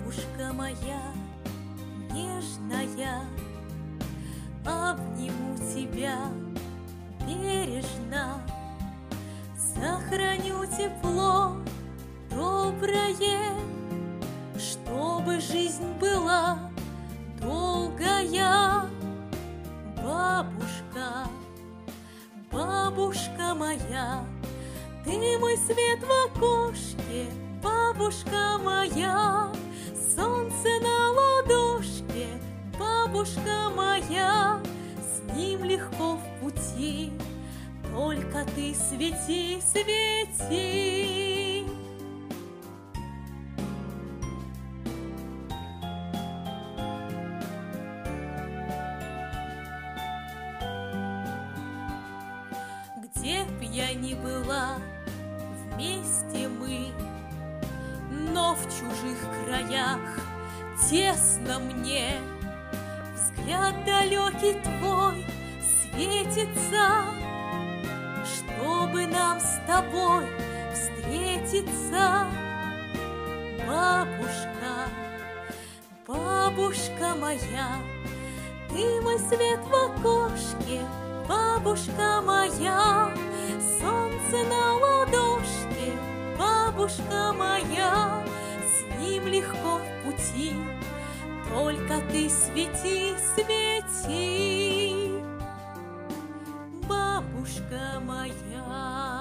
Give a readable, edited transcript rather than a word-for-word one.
Бабушка моя нежная, обниму тебя бережно, сохраню тепло доброе, чтобы жизнь была долгая. Бабушка, бабушка моя, ты мой свет в окошке, бабушка моя, солнце на ладошке, бабушка моя, с ним легко в пути, только ты свети, свети. Где б я ни была, вместе мы, но в чужих краях тесно мне. Взгляд далекий твой светится, чтобы нам с тобой встретиться. Бабушка, бабушка моя, ты мой свет в окошке, бабушка моя, солнце на ладошке, бабушка моя, с ним легко в пути, только ты свети, свети, бабушка моя.